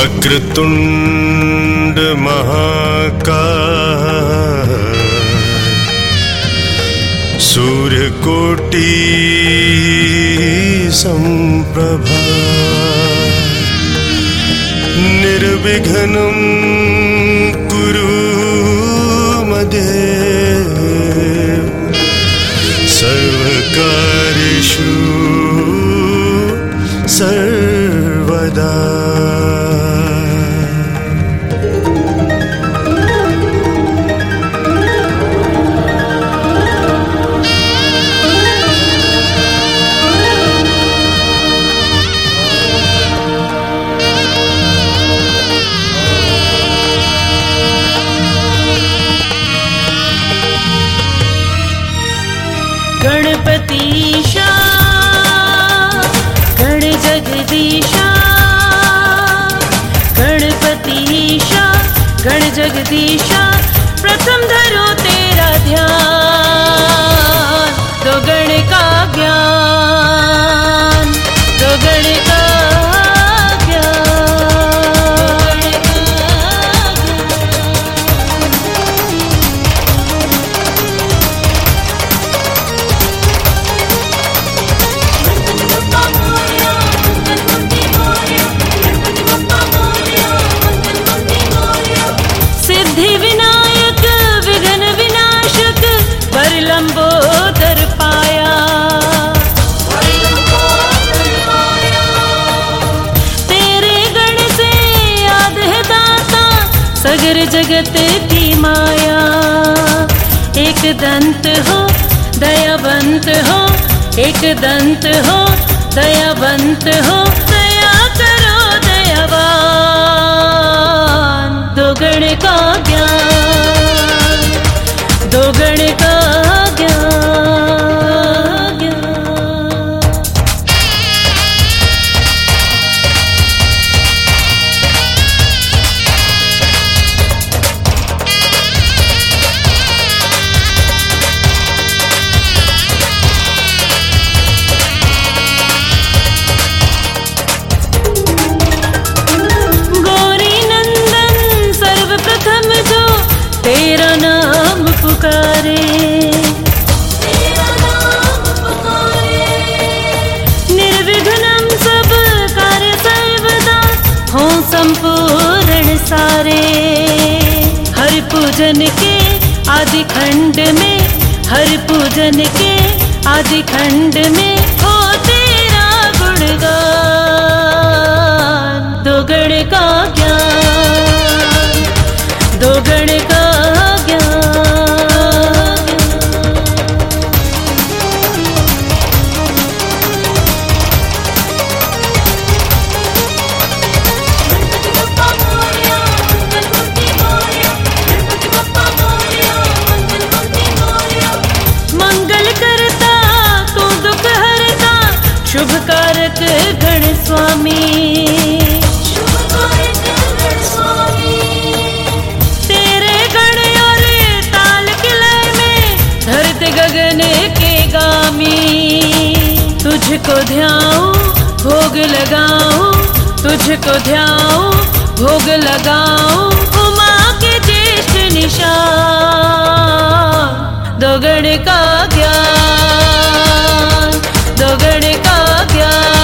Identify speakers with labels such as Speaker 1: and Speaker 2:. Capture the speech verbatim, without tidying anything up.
Speaker 1: वक्रतुंड महाकाय सूर्यकोटि समप्रभा निर्विघ्नं कुरु मद्देव सर्वकार्येषु सर्वदा।
Speaker 2: गणपतीशा गण जगदीशा, गणपतीशा गण जगदीशा, प्रथम धरो तेरा ध्यान, दो गण का ज्ञान, दो गण का लंबोदर पाया, तेरे गण से याद है दाता सगर जगत की माया। एक दंत हो दयावंत हो, एक दंत हो दयावंत हो, दया करो दयावान, दो गण का ज्ञान, दो गण का तेरा नाम पुकारे, तेरा नाम पुकारे, निर्विघ्नं सब कार्य सर्वदा हो संपूर्ण सारे। हरि पूजन के आदि खंड में, हरि पूजन के आदि खंड में हो तेरा गुणगान, दो गण का ज्ञान, दो गण का शुभ कारक गण स्वामी, शुभ कारक गण स्वामी, तेरे गण और ताल के लय में धरती गगन के गामी। तुझको ध्याऊं भोग लगाऊं, तुझको ध्याऊं भोग लगाऊं, उमा के ज्येष्ठ निशान, दो गण का ज्ञान, दो गण का ज्ञान।